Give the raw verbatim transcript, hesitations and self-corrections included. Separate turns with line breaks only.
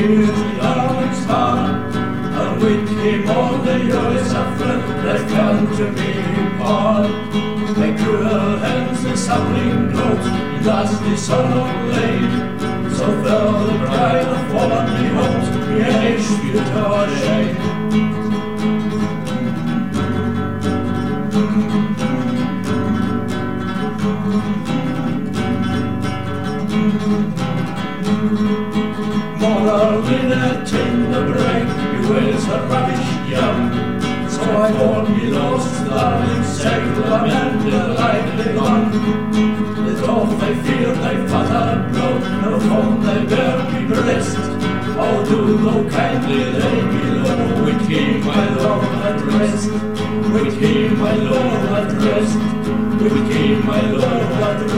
hear the armies part, and with him all the years of friend that come to me apart. The cruel hands, the suckling clothes, in dusty sorrow laid. So fell the pride of womanly homes, banished you to our shade. Moral in a timber break, bewails her ravished young. So I born me lost, darling, sacred, lamented, lightly gone. The dove they fear, they father blow, no phone they bear me breast. Oh, do go kindly lay me low, with him my lord at rest. With him my lord at rest. With him my lord at rest.